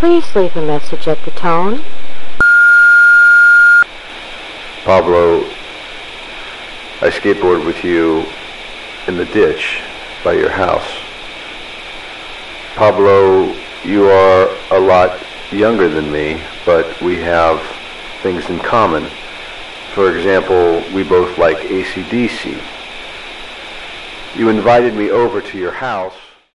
Please leave a message at the tone. Pablo, I skateboard with you in the ditch by your house. Pablo, you are a lot younger than me, but we have things in common. For example, we both like AC/DC. You invited me over to your house